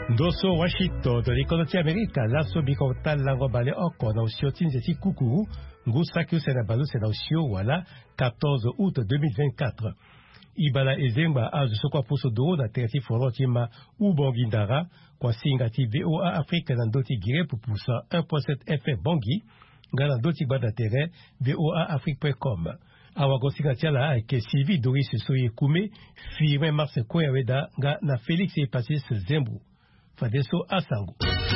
Doso Washington de l'économie américaine, la sobikota lango bale oko na usio tinzeti kukuru, ngusaki senabalu sena usio wala 14 août 2024. Ibala ezemba azu sokwa puso do na terati forotima ubongindara kwa singati VOA Afrique na ndoti gire pupusa 1.7 FM bongi, ngana ndoti bada tere VOA Afrique.com. Awagosingatia la ke Sylvie Doris Soye Kume, firme Mars Koyaweda, nga na Félix Epasis Zembu. Fadeso Asango.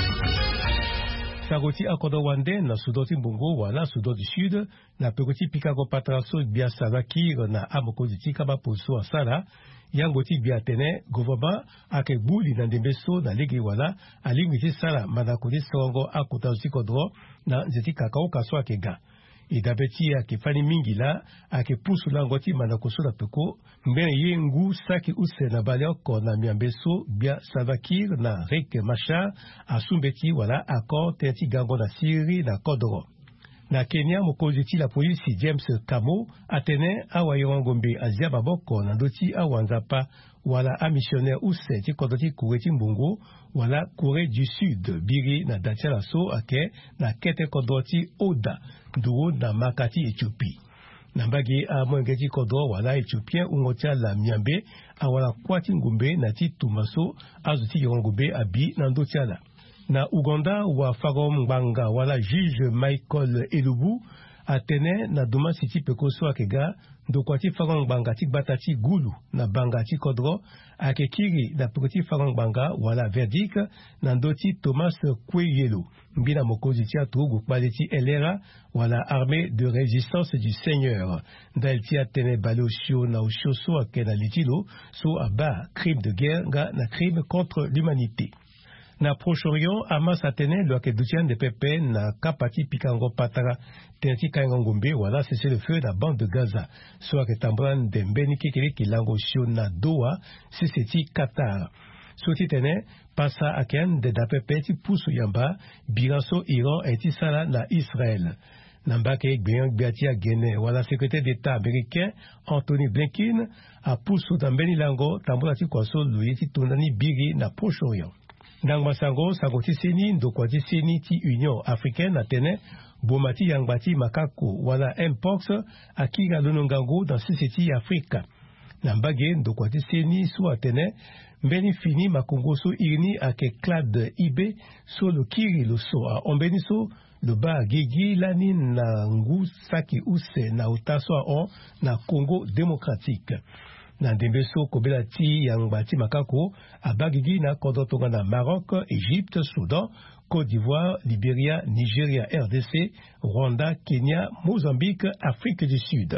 Sagoti akodo wande na sudoti mbungo wala sudoti sud na pekoti pikago patraso bia salaki na amoko kaba poso asala yangoti bia tene govaba ake buli na ndembeso na legi wala alimiti sala manakodi songo akota zikodro na nzeti kakao kaso akega. Idabeti ake fani mingi la ake pusu langoti manakoso la peko mbene yengu saki use na balioko na miambeso bia savakir na reke masha asumbeti wala akor tenti gango na siri na kodoro. Na Kenya mokoziti la polisi James Kamo atene awayongombe azia baboko na doti awanzapa wala a missionnaire use ti kodoti kureti mbungo wala Corée du Sud biri na datia so ake na kete kodoti oda duo na makati Ethiopie. Nambagi a mwengeti kodro wala Ethiopien ungotia la miambe awala kwati ngumbe na ti tumaso azuti yongombe abi na ndotiala. Na Uganda wa Fagom Mbanga wala juge Michael Elubu atene na duma siti pekoso akega ndokwati Fagom Mbanga ti batati gulu na banga ti kodro akekiri na pekoti Fagom Mbanga wala verdict na ndoti Thomas Kweyelo mbina mokozi ti atugu kpaleti elera wala armée de résistance du Seigneur dalti atene balo shio na ushoso akena litilo so aba crime de guerre na crime contre l'humanité. Na Proche-Orient, Hamas atene lo ake dutian de pepe na kapati pikango patara tenti kaingongombe wala cessez le feu na bande de Gaza. So ake tambran de mbeni kekele kilango shio na Doha, siseti Qatar. So ti tene pasa aken de da pepe ti pusu yamba biranso Iran eti sala na Israël. Nambake gbeyan gbeatia gene wala secrétaire d'État américain Anthony Blinken a pusu dambeni lango tambra ti kwaso luye ti tondani biri na Proche-Orient. Nang masango sagoti seni ndokwati seni ti Union Africaine atene bomati yangbati makako wala Mpox akira lonongango dans siseti Afrika. Nambage ndokwati seni so atene mbeni fini makongo so irini ake clad ibe so lo kiri lo so a ombeni so le ba gigi lani na ngu saki use na utaso a na Congo démocratique. Na ndembeso kobela ti yangbati makako abagigi na kodotonga na Maroc, Égypte, Soudan, Côte d'Ivoire, Libéria, Nigeria, RDC, Rwanda, Kenya, Mozambique, Afrique du Sud.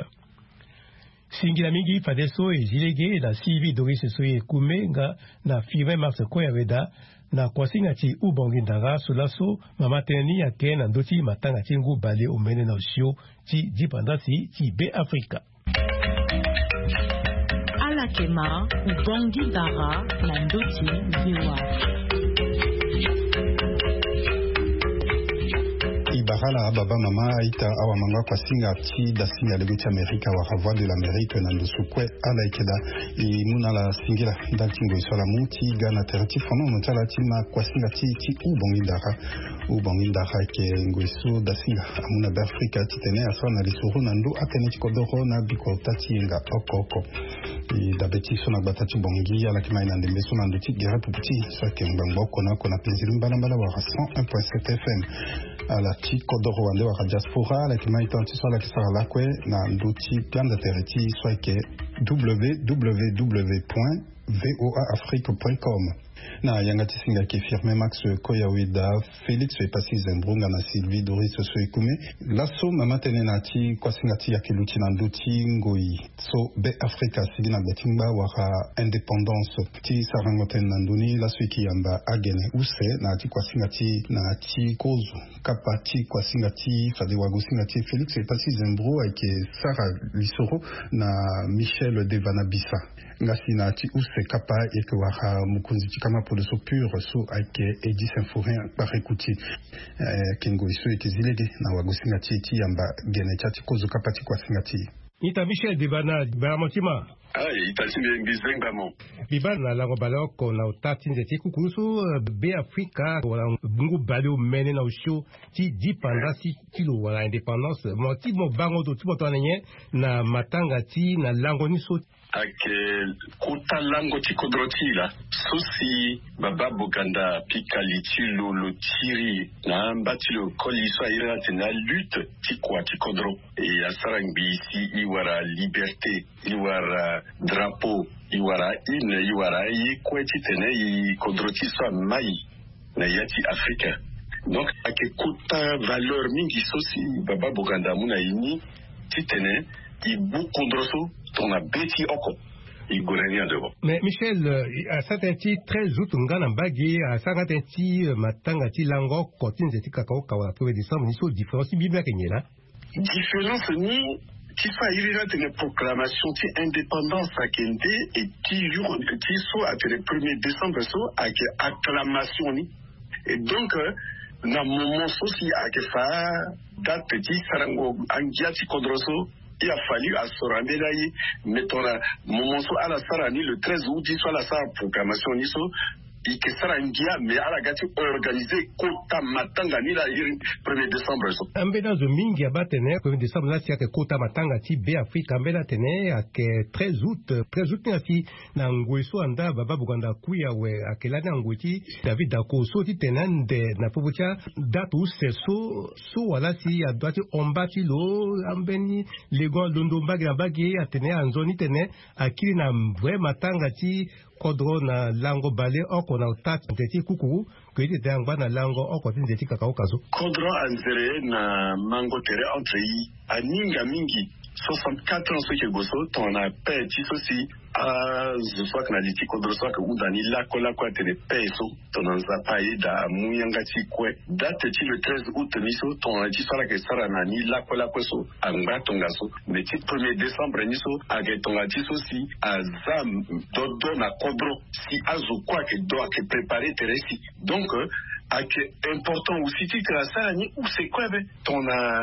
Singila mingi fadeso ezilege na Sylvie Doris Soye Kume nga na firme Mars Koyaweda na kwasinga ti ubongindara solaso mamateni yake na ndoti matanga ti ngu bale omene na usio ti dipandasi ti be Afrika. Alakema ubongindara na ndoti VOA. Ibarala baba mama ita awa manga kwa singa ti da singa legoti Amerika wa voix de l'Amérique na ndosukwe ala ikeda imuna la singila daltingo isola muti gana terati fono mutala tima kwa singa ti ubongindara ke ngoiso da singa amuna bafrika titene asona lisuru na ndo atene tikodoro na biko tatinga okoko da beti sona batati bongi ala kima ina ndembe sona ndoti gera puputi sake mbangoko na kona penzilu mbala wa 101.7 FM ala ti kodoro wande wa diaspora la kima itanti so la kisara lakwe na ndoti pianda tereti swake www.voaafrique.com na yangati singa ke firme Max Koyaweda Félix Epasi Zembrunga na Sylvie Doris Soye Kume laso mamatene na ti kwa singa ti yakeluti na ndoti ngoi so be Afrika sigina betimba waka indépendance ti sarangoten na nduni laso iki yamba agene use na ti kwa singa ti na ti kozu kapa ti kwa singa ti fade wago singa ti Félix Epasi Zembru ake Sara Lisoro na Michel Devanabissa ngasi na ti use kapa eke waka mukunzi ti kama pour le so pur so ake Edi Saint-Forin par écouter kengo iso eke zilege na wago singa ti yamba gene chati kozu kapa ti kwa singa ti Ita Michel Debana Baramotima. Itachi Bizengamo. Bibana lango baloko na utati nzeti kukusu be Afrika wala bungu balio mene na usho ti dipendance ti lo wala indépendance mo ti mo bango to ti mo tonenye na matanga ti na lango ni so ake kuta lango ti kodroti la sosi baba bokanda pikali ti lo tiri na mbati lo koliso ira te na lutte ti kwa ti kodro e asarangbi si iwara liberté iwara drapeau iwara ine iwara yi kweti tene yi kodroti so mai na yati Afrika. Donc ake kuta valeur mingi sosi baba bokanda muna ini ti tene i bu kodroso ton a beti oko i gorenia devant. Mais Michel a satenti très utunga na bagi a satenti matanga ti lango kotin zeti kakao kawa 1er décembre ni so différence bibia kenyela. Différence ni qui fa irira de la proclamation de indépendance à Kende et qui jour qui so à le 1er décembre so à acclamation ni et donc na moment soci à que fa date petit sarango angiati kodroso il a fallu à se rendre là mettons la moment so à la sarani le 13 août soit la sa proclamation ni so ike sarangia mais à la gati organisé kota matanga ni la 1er décembre so ambena zo mingi abatene 1er décembre na sia ke kota matanga ti be Afrika ambena tene ake 13 août ni na ngweso anda baba buganda kuya we akela na ngweti David Dakoso ti tenande na pobucha datu so wala si adwati ombati lo ambeni lego londo mbagi na bagi atene anzoni tene akili na vrai matanga ti kodro na lango bale oko na utati nteti kuku kwete tangba na lango oko tinzeti kakao kazo kodro anzere na mango tere entre yi aninga mingi 64 ans que goso ton a petit aussi a soit que na diti kodro soit que undani la kola kwa tere peso ton nzapai da muyanga ti kwe date ti le 13 août miso ton a dit sala que sara na ni la kola kweso anga tongaso mais ti 1er décembre niso a que ton a dit aussi azam dodo na kodro si azo quoi que doit que préparer teresi donc c'est important aussi que la salle ou c'est quoi ton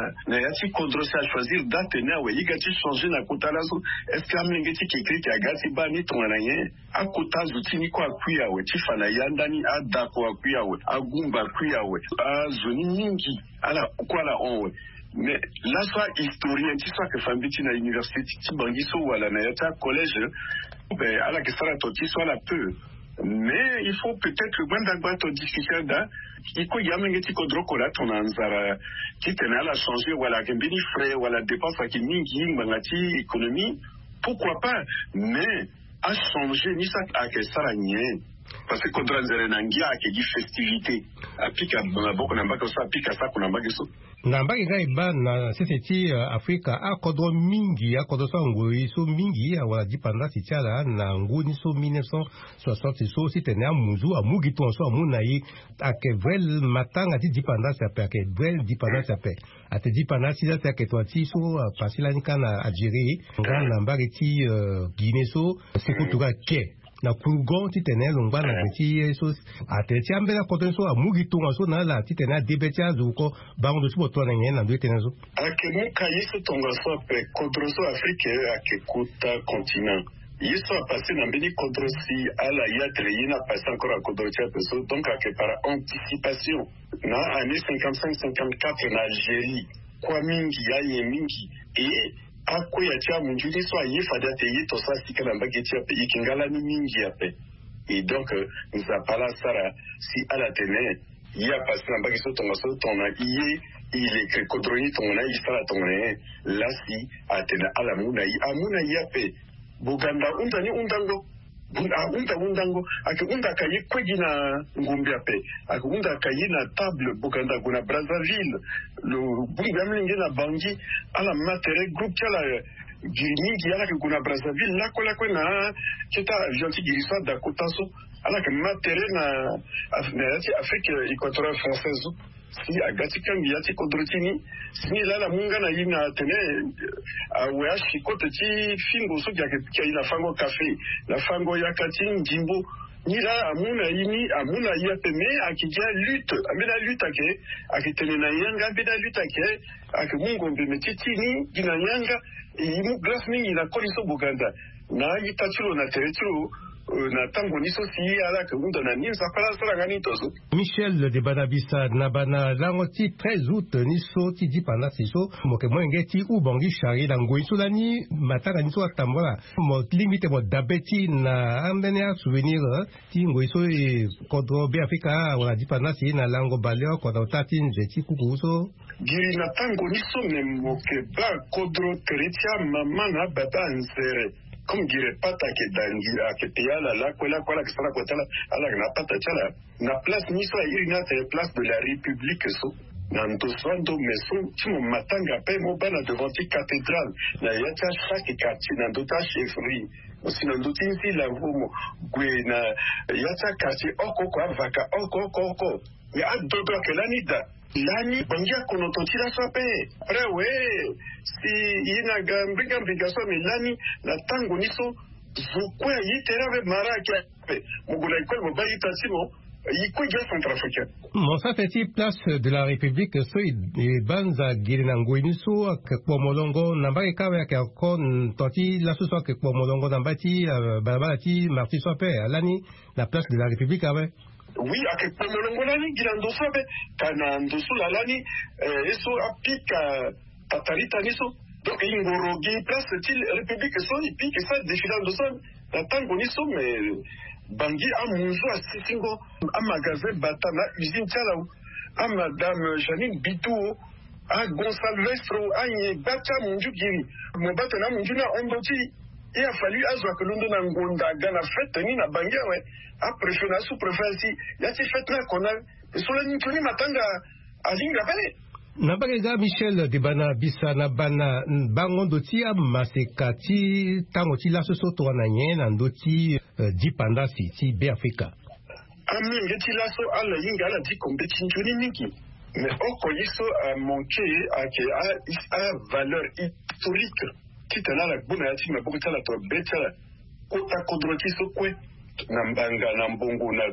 a kodro à choisir date na we yigati changer na kotalazo est-ce que amengeti qui écrit qui agati bani ton alanye a kotazo tini kwa kuya we tifana yandani adako akuya we agumba kuya we azoni mingi ala kwa la on mais là soit historien tu soit que fambiti na université ti bangiso wala na yata collège ben ala que ça la toti soit la peu. Mais il faut peut-être que discussion da iko yamengeti kodrokola ton anzara qui tenait à la changer wala kembini frais wala dépense qui mingi mangati économie pourquoi pas mais à changer ni ça à que ça rien parce que kodra nzere nangia a qui festivité apika na boko na mbaka so apika sa kuna mbaka so na mbaki ngai ba na seseti Afrika akodro mingi akodro ngoi so mingi wala dipanda si tiala na nguni so 1960 so si tene amuzu amugi to so amuna yi ake vel matanga ti dipanda sa pe ake vel dipanda sa pe ate dipanda si sa ke to ti so pasila ni kana Algérie na mbaki ti Guinée so sekutuga ke na kurgon ti tene longba na ti so ateti ambela koten so amugi tunga so na la ti tene debeti azuko bango do so to na ngena do tene so akemu kayiso tonga so pe kodroso Afrique akekuta continent yiso a passé na mbeni kodrosi ala yatre yina passé encore à kodrocha peso donc ake par anticipation na année 55-54 na Algérie kwa mingi ya mingi et ako ya tia munjuli so aye fada te yi to sa sikala mbageti ya pe ikingala ni mingi ya pe et donc nzapala sara si ala tene ya passé na mbageti so tonga iye il est kodroni tonga yi sara tonga la si atena ala muna yi amuna ya pe buganda undani undango undango akunda kayi kwegi na ngumbi ape akunda kayi na table buganda kuna Brazzaville le bunga mlingi na bangi ala matere groupe kala giringi ala kuna Brazzaville la kola kwena kita gentil girisa da kotaso ala ke matere na Afrique équatoriale française si agati kangi yati kodrotini sini la munga na yina tene awe ashikote ti fingo so ya ina fango café la fango yakati njimbo nila amuna yapeme akija lutte amena lutte akitenena yanga bena lutte akimungombe metitini gina yanga imu graf mingi na koliso Buganda na yitachiro na teretiro na tango niso si ala ke unda na nimsa pala sala ngani tozo. Michel de Banabisa na bana langoti 13 août niso ti di pana siso moke mwengeti ubongi shari na ngoiso lani mataka niso atambola mo limite mo dabeti na ambenia souvenir ti ngoiso e kodro be Afrika wala di pana si na lango baleo kodro tatin jeti kukuso giri na tango niso memoke ba kodro teretia mama na baba nzere comme gire pata ke dangira ke piala la kwela ke sala kotala ala na pata chala na place niso irina te place de la République so na ndosando meso timo matanga pe mo bana devant la cathédrale na yacha chaque quartier na ndota chefferie aussi na ndoti ici la vomo gwe na yacha quartier oko kwa vaka oko ya dodo ke lanida lani bangia konototira sape prewe si ina gambiga so milani na tango niso zukwe yiterave maraka mugula ikol mo bayi tasimo yiko ja centrafricain mon ça fait place de la République so banza girina ngwiniso ke pomolongo namba ikawe ke kon toti la so ke pomolongo namba ti babati marti sope lani la place de la République avec. Oui, avec Pomolongo lani gilando sobe kana ndosu lalani eso apika patarita niso donc ingorogi place til République so ipike ça défilando so na tango niso mais bangi amunzo asisingo a magasin batana usine chala a madame Janine Bitou a Gonsalvestro a Bacha munju giri mo batana munju na ondoti. Il a fallu que l'on donne un gonda gana fête ni na bangia ouais a préfet na sous-préfet si ya ti fête na kona so la nitoni matanga alinga bale na bageza Michel de Banabisa na bana bango ndoti a masekati tango ti la so to na nyen na ndoti dipanda si be Afrika ami ngeti la so ala yinga ala di kombe tinjuni mingi mais oko yiso a manqué a valeur historique kitana la buna ya tima bokita la to betala kota kodroti so kwe na mbanga na mbongo na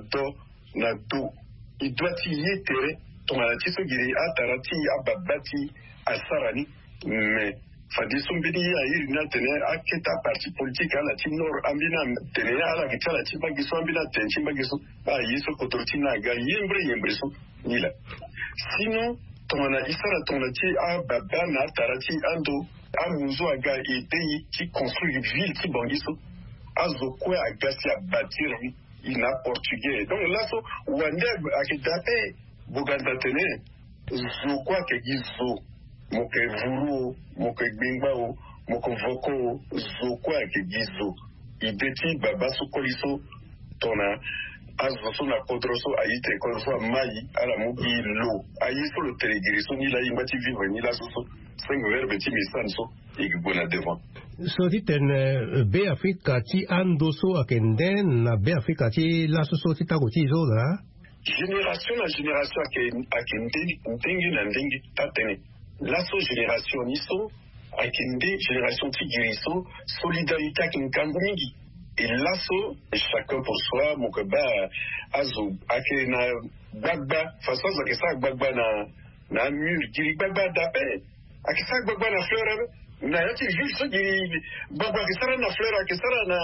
do idwati yetere tonalati so giri atarati ababati asarani mais fadiso mbini ya iri na tene aketa parti politique ala ti nord ambina tene ala kitala ti bagiso ambina tenchi bagiso ba yiso kodroti na ga yembre so nila sinon tonana isara tonati ababa na tarati ando amuzo aga eteyi qui construit une ville qui bangiso azokwe agasi a bâtir ina portugais donc là so wande akidape Buganda tene zokwa ke gizo moke vuru moke gbingba moke voko zokwa ke gizo ideti baba so koliso tona azo na kodroso ayite kodroso mai ala mugi lo ayiso le telegiriso ni la imbati vivre ni la soso 5 verbes ti misanso igbona devant so diten be Afrika ti andoso akende na be Afrika ti la soso ti tago ti zo la génération na génération akende ndenge na ndenge tatene la so génération niso akende génération ti giriso solidarité akinkangu mingi. Et là, chacun pour soi, mon keba, azo, ake na bagba, façon que ça bagba na mur, giri bagba d'appel, ake ça bagba na fleur, na yati juste giri bagba que ça na fleur, ake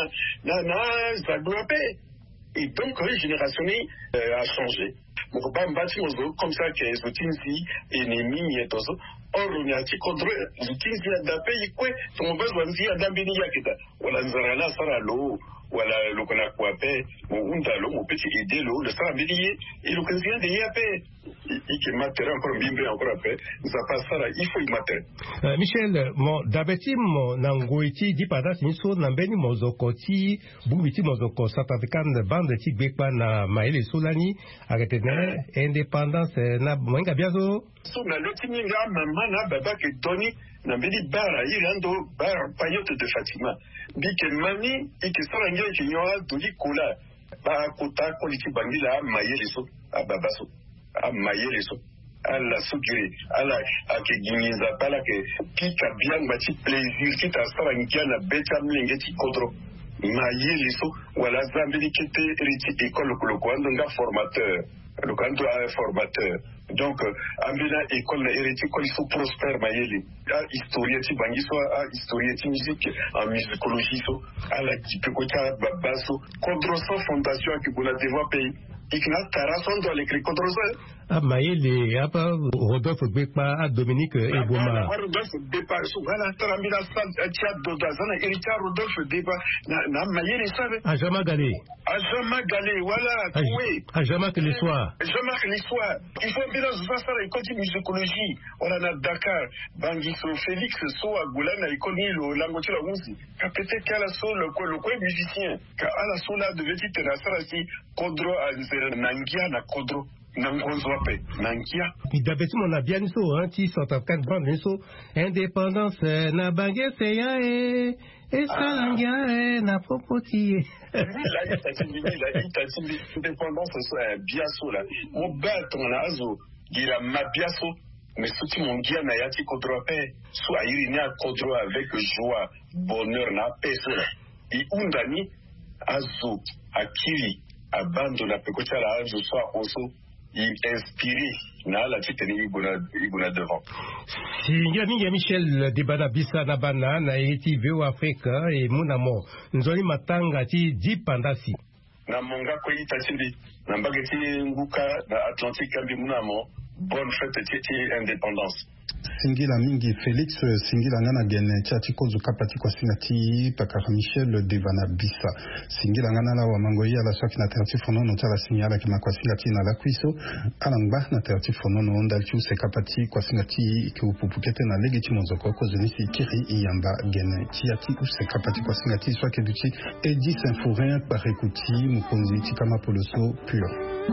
ça na zaglope. Et donc, la génération a changé. Mon keba mbati mozo, comme ça que zotinzi, ennemi, et tout ça. Or, on a dit contre zotinzi d'appel, ikwe, ton besoin de vie à d'ambini yakita. Wala nzarala saralo wala lokona kwape muunda lo mopeti ide lo le sara bilier et le candidat de yape il matere encore bimbe encore après ça passe ça il faut y matere Michel mo dabeti mo nangoiti di pada sinso nambeni mozokoti bubiti mozoko South African bande ti bekpa na maele solani aretene indépendance na mwenga biazo so na lotininga mama na baba ke doni na mbedi bara irando bara payote de Fatima bike mani ike sarangia kinyoa doli kola ba kota koliti bangila mayeleso ababaso amayeleso ala sugiri ala ake gimiza pala ke pika biang bati plaisir kita sarangia na beta mlenge ti kodro mayeliso wala zambeli kete riti école kolokando nga formateur lokando a formateur donc ambina école na hériti ko iso prospère mayeli a historieti bangiso a historieti musique en musicologie so ala tipiko cha babaso contre fondation qui bona développer ikna tarason dans l'écrit contre Mayele apa Rodolphe Bekpa a Dominique Eboma. Rodolphe Bekpa so wala tarambila sa tia dodazana héritier Rodolphe Bekpa na Mayele sabe Ajama Galé voilà oui Ajama que l'histoire il faut bien ça la école de musicologie on a Dakar Bangiso Félix so agula na école lo langochi la musique peut-être qu'à la so le quoi musicien qu'à la so là devait être na sala si kodro a nangia na kodro nangia idabeti mon bien so anti sort of kan band so indépendance na bangue seya e salangia na popoti la indépendance so bien so là mon bête on a zo gira mabiaso mais souti mon gia na yati kodro pe so ayiri ni kodro avec joie bonheur na paix so là i undani azo akili abandona pekocha la azo so akoso inspiré na la titani iguna devant. Si Yami Michel Debana Bisa Nabana na eti veo Afrika e munamo nzoni matanga ti dipandasi. Na monga ko itasindi na mbageti nguka na Atlantique ambi munamo bonne fête ti indépendance. Singila mingi Félix singila ngana gene chati kozu kapati kwa singati pakara Michel Devana Bisa singila ngana la wa mangoyi ala swaki na terti fono no tala signala kima kwa singati na la kuiso alangba na terti fono no ndalchu se kapati kwa singati ki upupukete na legiti monzoko ko zenisi kiri iyamba gene tiati ku se kapati kwa singati swaki duchi Edi Saint-Fourin par écouti mukonzi tikama poloso pur.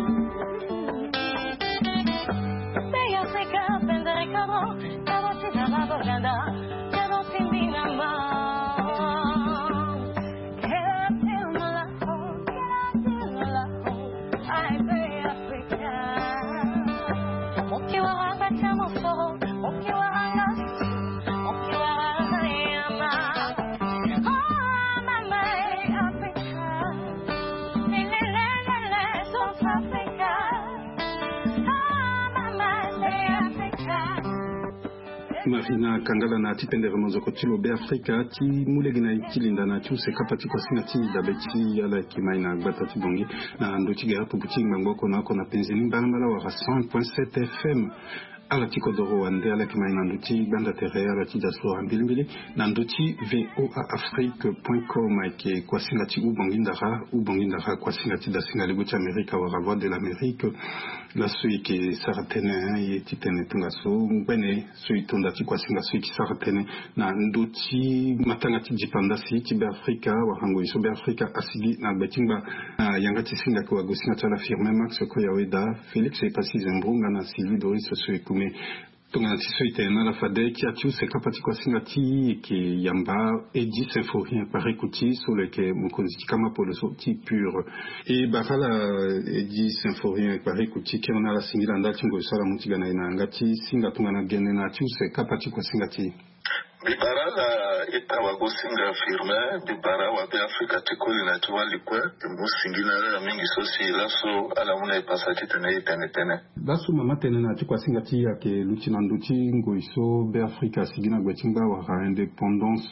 Marina Kangala na tipendere mozoko tilo be Afrika ti mulegina ikilinda na tu se kapati kwa sinati da beti yala kimaina gbata tibongi na ndoti ga puputi mangoko na kona penzeni banamala wa 100.7 FM ala tiko doro ande ala kimaina ndoti banda tere ala ti daso ambilmbili na ndoti voaafrique.com ke kwa sinati ubongindara kwa sinati da singa lebuti Amerika wa Voix de l'Amérique la sui ke saratene ye titene tungaso mbene sui tonda ti kwa singa sui ki saratene na ndoti matanga ti jipandasi ti be Afrika wa hango iso be Afrika asigi na betimba yanga ti singa ko agosinga tala firme Max ko yaweda Félix e pasi zembrunga na Sylvie Doris sui kume tunga ti sui te na la fade ki atu se kapati kwa singa ti ke yamba Edi Saint-Fourin par écouti sur le ke mukonzi kama polo so ti pur e bakala Edi Saint-Fourin par écouti ke na la singila ndati ngo sala mutiga na ina ngati singa tunga na gene na atu se kapati kwa singa ti bibara la itawa gosinga firme bibara wa be Afrika tikoli na tuwa likwe musingina la mingi sosi laso ala una ipasati tene laso mama tene na tikwa singa ti ya ke luti na nduti ngo iso be Afrika sigina gwetimba wa indépendance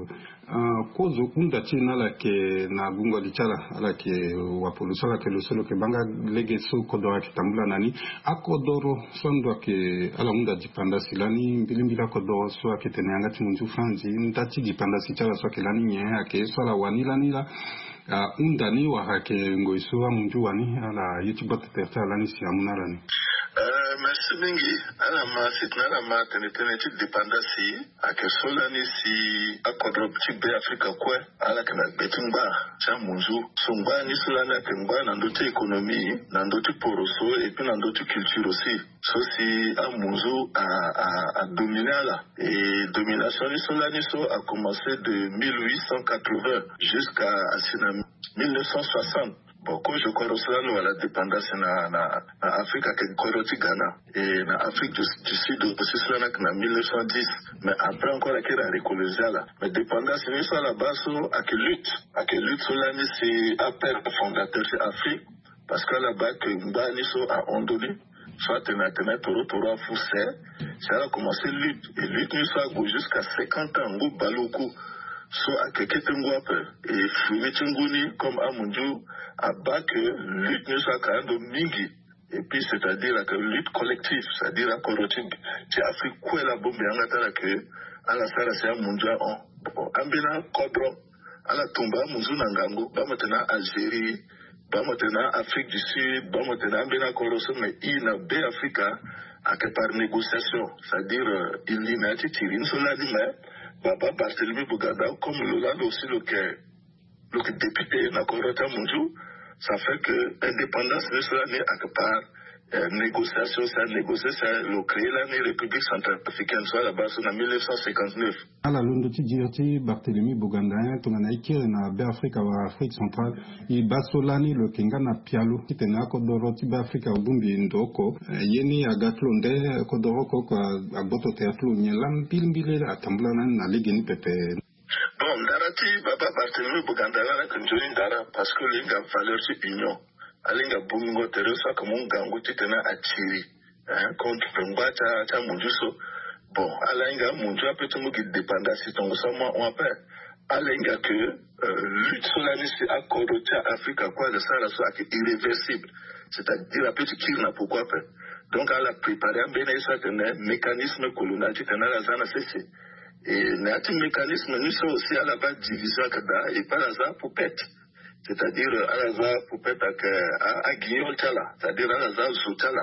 kozo kunda ti na la ke na gunga lichala ala ke wapolo sala ke lo solo ke banga lege so kodora ki tambula nani akodoro sondo ke ala munda dipanda silani mbilimbila kodoro so ke tenanga ti munzu franzi ndati dipanda sichala so ke lani nye ake so la wanila nila undani wa ke ngoiso wa munju wani ala youtube terta lani si amuna lani merci mingi alama sitnalama tene ti dépendance akesolani si akodro ti be Afrika kwe ala kana betumba cha munzu songba ni solana temba na ndoti économie na ndoti poroso et puis na ndoti culture aussi so si a munzu a dominala et domination ni solani so a commencé de 1880 jusqu'à 1960. Boko je korosala wala dépendance na Afrique ke koroti Ghana et na Afrique du Sud aussi cela na 1910 mais après encore la kera recoloniale mais dépendance ni so la baso ak lutte cela ni c'est appel fondateur de Afrique parce que là-bas que Mbani so a ondoli soit tena toro foussé ça a commencé lutte et lutte ni so jusqu'à 50 ans go baloko so akekete ngwape et fumechunguni comme amunju abak lutte ne soit quand même mingi et puis c'est-à-dire que lutte collective c'est-à-dire à corotique qui Afrique quoi la bombe yangatala que à la sala c'est amunju on ambina kodro à la tomba munzu nangango ba maintenant Algérie ba maintenant Afrique du Sud ba maintenant ambina koroso mais ina be Africa à que par négociation c'est-à-dire il n'y a pas tirine sur la mais Baba Barthélemy Boganda, comme Lolando aussi le député Nakorota Munju, ça fait que l'indépendance de cela n'est à que par négociation, ça le créer la République centrafricaine, soit la base en 1959. À la Londo Tidjirti, Barthélemy Boganda, Tonanaïki, na Béafrika ou Afrique centrale, et Basolani, le Kengana Pialo, qui tenait à Kodoro, Tibafrika ou Bumbi Ndoko, Yeni Agatlonde, Kodoroko, à Boto Teatlo, Nielam, Pilmbile, à Tamblanan, à Ligeni Pepe. Bon, Darati, Baba Barthélemy Boganda, là, que nous Dara, parce que l'Inga valeur c'est union. Alinga bungo teresa comme un gango titena atiri contre pemba cha munjuso bon alinga munju apeto mugi dépendance tongo sama on appelle alinga que lutte sur la liste accord de Afrique quoi de ça la soit irréversible c'est-à-dire apeto qui n'a pourquoi pas donc elle a préparé un bénéfice mécanisme colonial titena la zana cessé et n'ati mécanisme nous sont aussi à la base division kada et par hasard pour pète c'est-à-dire alaza poupette à Guillaume Tala, c'est-à-dire alaza Soutala,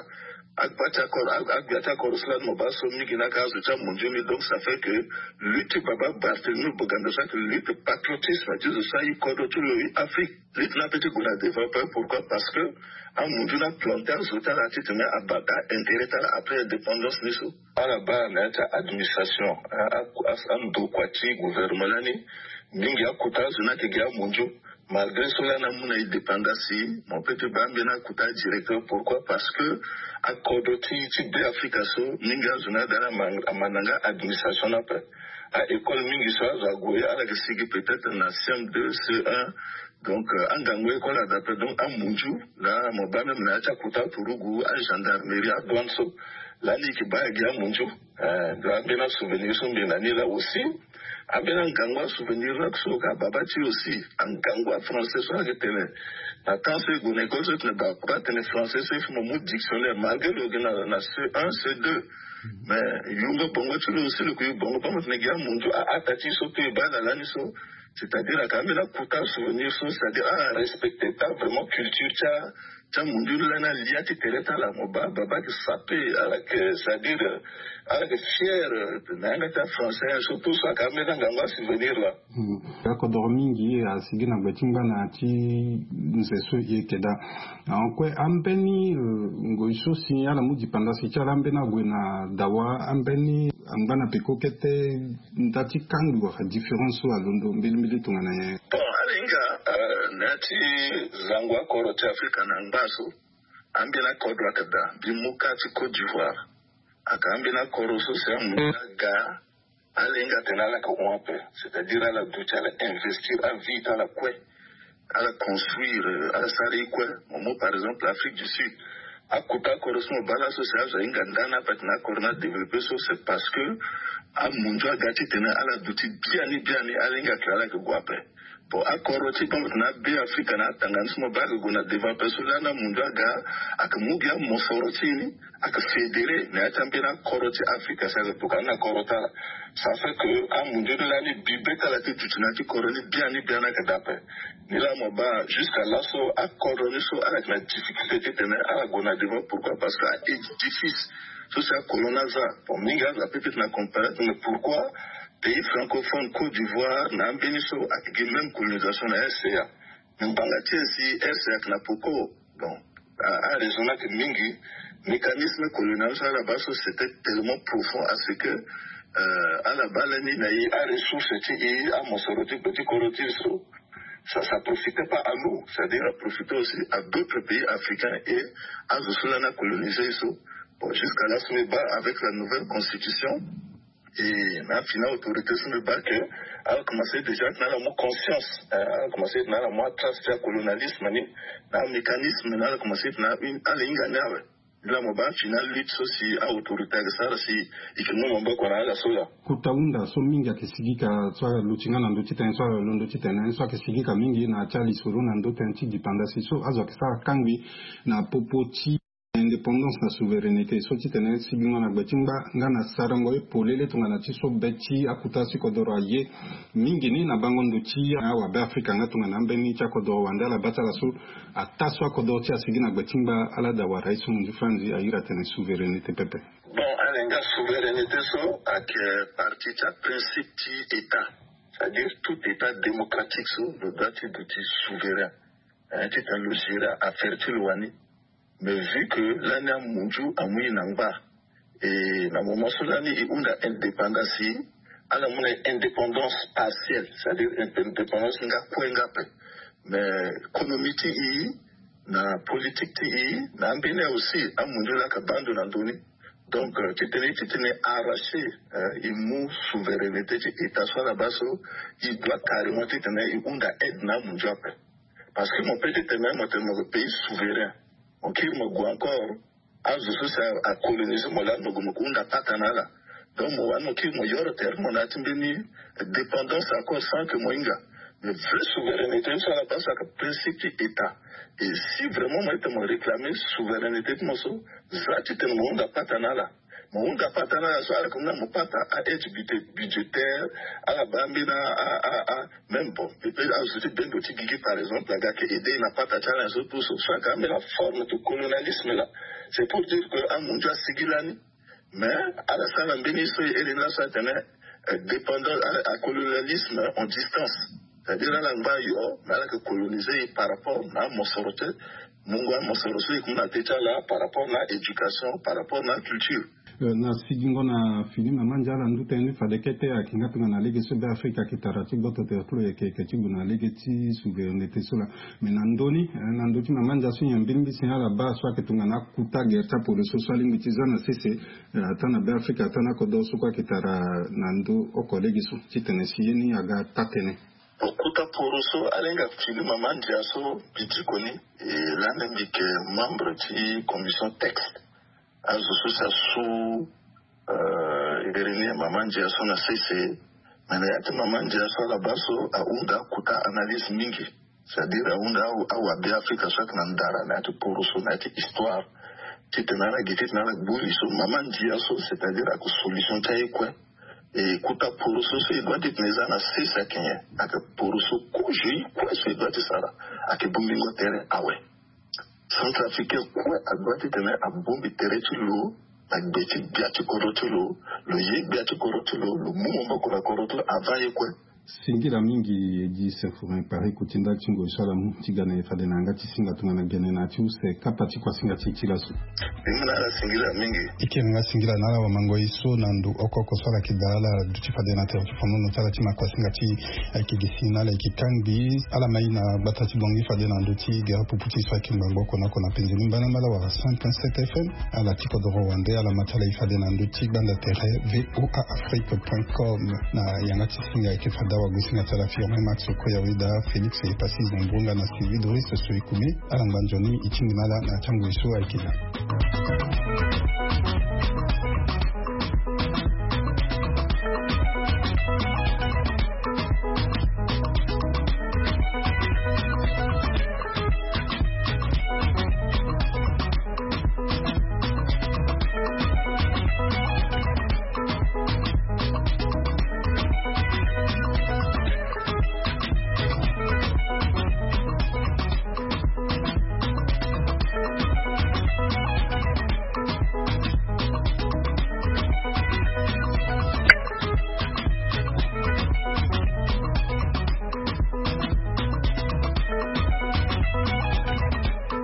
Agbata Koroslan Mobaso Miginaka Soucha Monjumi, donc ça fait que lutte Baba Barthélemy Boganda, que lutte patriotisme, dis ça, il code tout l'Afrique. Lutte n'a pas été développé, pourquoi? Parce que à Monjuna planté à Soutala, tu te mets à Bata, intérêt après l'indépendance Nisso. À la bas, l'administration, à Ndokwati, gouvernement, Mingia Kouta, Zunakiga Monjo. Malgré cela, nous avons indépendance, mon petit bambina kuta directeur. Pourquoi? Parce que, à Kodoti, Tibé Africa, Ninga Zuna Dana Mananga administration après. À école Mingiswa, Zagoué, à la Gessigi, peut-être, na CM2, C1. Donc, en Gangoué, école adaptée, donc, à Munju, là, mon bambina, Mnacha Kuta, Tourougou, à gendarmerie, à Douanso. Là, Nikiba, à Munju. Bambina souvenir, son bien là aussi. Abena Ngangwa souvenir Rakso Babati aussi, Ngangwa français soit retenu. La cancer de l'école ne va pas tenir français, c'est mon mot dictionnaire, malgré le na C1, C2. Mais Yunga Bongo, tu le aussi, le coup, Bongo, pas mon négat, mon Dieu, à Tati, sauter, bas, à l'aniso. C'est-à-dire, à Kamela Kouta, souvenir, c'est-à-dire, à respecter, pas vraiment culture, mon Dieu, là, liati, tereta, la moba, baba, qui sapé, c'est-à-dire, avec fier n'angata français surtout ça kamera ngamba souvenir là ko dormingi a sigina batimba na ti nzeso yekeda ankwe ambeni ngoiso signala mudi panda si charambena gwena dawa ambeni ambana pekokete ndati kangu wa différence wa londo mbili tungana ye bon alinga nati zangwa korote Afrika na mbaso ambena kodwa kada bimuka ti Côte d'Ivoire akambina koroso c'est un ga alinga tenala ko wape c'est-à-dire à la douche à investir à vite à la quoi à la construire à la sari quoi momo par exemple l'Afrique du Sud akuta koroso bala social inga ndana patna corona développer ça c'est parce que a munjo gati tena à la douche bien alinga kala ko wape pour accord ti comme na be Africa na tangansmo bago gona développer cela na munjo ga akamugia mosorotini aka fédéré na tambena koroti Africa ça pour kana korota ça fait que à munjo de l'année bibeta la tête tu koroni bien na kadape ni la moba jusqu'à là so accordoni so avec la difficulté tena à gona développer pourquoi parce que édifice tout ça coloniser pour minga la peut-être na comparer mais pourquoi pays francophone Côte d'Ivoire na mbeniso ak même colonisation na RCA mbangati si RCA na poko bon a raisonné que mingi mécanisme colonial à la base c'était tellement profond à ce que à la base ni na a ressources et à mon soroti petit coroti so ça ne profitait pas à nous, c'est-à-dire ça profitait aussi à d'autres pays africains et à Zosulana coloniser ça. Bon, jusqu'à là, avec la nouvelle constitution, et la finale autorité que a commencé déjà à avoir conscience, a commencé à avoir trace de colonialisme, un mécanisme, a commencé à avoir la moba final lutte aussi à autorité ça si ikimo mbo kwa la sola kutaunda so mingi akisigika swala luchingana ndo chita swala londo chita na swala kisigika mingi na chali suruna ndo tanti dipendance so azo kisara kangwi na popoti indépendance na souveraineté so chitene sigino na gbatimba ngana sarango polele tungana chiso beti akutasi kodoro ye mingi ni na bango nduchi wa ba Afrika ngatunga na mbeni cha kodoro wandala batala so ataswa kodoro cha sigina gbatimba ala da wa raisu mundu franzi ayira tene souveraineté pepe bon alenga souveraineté so ak parti cha principe ti état, c'est-à-dire tout état démocratique so doit être souverain c'est un logira à faire tilwani. Mais vu que l'année a mondial a mouillé n'angba et la moment sur l'année il y a indépendance, à la monnaie indépendance partielle, c'est-à-dire indépendance n'a point gapé, mais économique yi, na politique yi, na ambine aussi à mondial la kabando na doni. Donc tu tenais arraché, il mou souveraineté, il t'assoit là-bas, il doit carrément te tenir, il y a aide na mondial. Parce que mon pays était même un pays souverain. Ok, moi encore, à coloniser moi là, nous avons patanala. Donc moi, nous avons eu terme, on a tenu dépendance encore sans que moi inga. Mais vraie souveraineté, ça la base à principe d'État. Et si vraiment moi je réclamer souveraineté de moi, ça tu te monde à patanala. Mon patana soit comme mon pata à être budgétaire à la bambina à même bon et puis ajouter bien d'autres qui par exemple la gars qui aider n'a pas ta challenge tout ça ça mais la forme de colonialisme là c'est pour dire que à mon dieu sigilani mais à la salle bénisse et là ça tenait dépendant à colonialisme en distance, c'est-à-dire là là yo mais là que coloniser par rapport à mon sorte mon sorte comme la tête là par rapport à l'éducation par rapport à la culture. Na sigingo na filima manjala nduta ni fadekete akingatunga na lege sobe Afrika kitarati boto te klo yeke ketibu na lege ti souveraineté sola menandoni nandoti na manja sunya mbimbi sinyala ba swa ketunga na kuta gerta pour le social ngitizana sese atana be Afrika atana kodo sukwa kitara nando okolegi so titenesieni aga tatene okuta poroso alenga filima manja so bitikoni et l'anemique membre ti commission texte azosusa su iberini mamanja so na sese mana yati mamanja so la baso aunda kuta analyse mingi, c'est-à-dire aunda au abi Afrika so kana ndara na yati poroso na yati histoire titenara giti na buli so mamanja so c'est-à-dire a solution taye quoi et kuta poroso so doit être neza na sese kenya aka poroso kuji quoi so doit être ça aka bumingo terrain awe Centrafricain quoi a doit être à bombe terretulo à beti biatu korotulo le yek biatu korotulo le mumba kora korotulo avant quoi singira mingi ji sefurin pare kutinda chingo salamu tigana ifadena ngati singa tungana gene na chuse kapati kwa singa chichilasu imana singira mingi ikenga singira nala wa mango iso nandu okoko sala kidala dutifadena te tufamono tala tima kwa singa chi akigisina la ikikambi ala maina batati bongi fadena nduti gara puputi swa kimbango kona kona penzini bana mala wa 100.7 FM ala tiko do Rwanda ala matala ifadena nduti banda terre voaafrique.com na yangati singa ikifada wa gusinga tala firme Max Okoya Wida Felix et passé Zambonga na Sylvie Doris Soikumi ala mbanjoni ichingimala na chango iso aikila